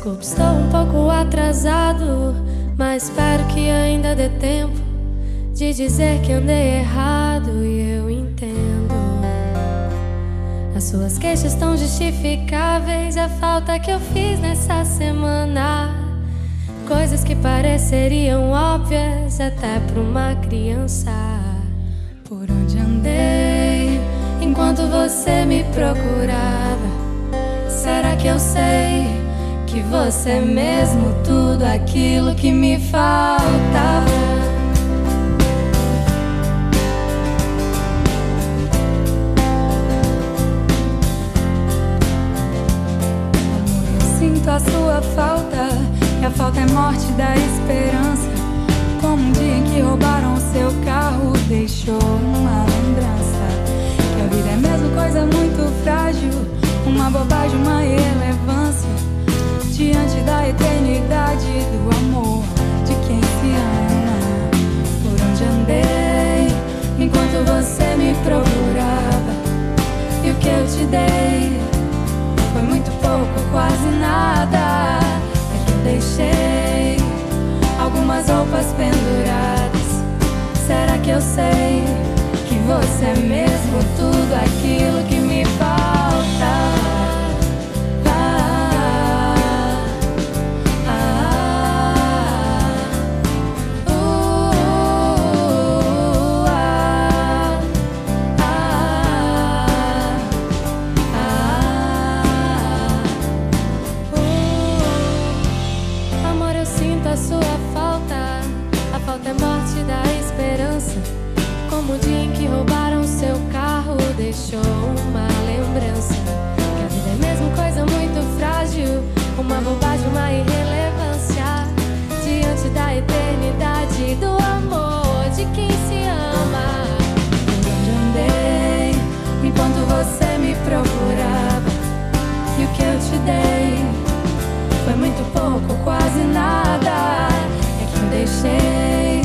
Desculpe, estou um pouco atrasado, mas espero que ainda dê tempo de dizer que andei errado e eu entendo. As suas queixas tão justificáveis, a falta que eu fiz nessa semana, coisas que pareceriam óbvias até pra uma criança. Por onde andei enquanto você me procurava? Será que eu sei que você é mesmo tudo aquilo que me faltava? Sinto a sua falta, e a falta é morte da esperança. Como um dia em que roubaram o seu carro, deixou uma lembrança. Que a vida é mesmo coisa muito frágil, uma bobagem, uma irrelevância diante da eternidade do amor de quem se ama. Por onde andei enquanto você me procurava? E o que eu te dei foi muito pouco, quase nada. É que eu deixei algumas roupas penduradas. Será que eu sei que você é mesmo tudo aquilo que me falta? A sua falta, a falta é morte da esperança. Como o dia em que roubaram seu carro, deixou uma lembrança. Que a vida é mesmo coisa muito frágil, uma bobagem, uma irrelevância diante da eternidade do amor de quem se ama. Por onde andei enquanto você me procurava? E o que eu te dei foi muito pouco, quase nada. É que eu deixei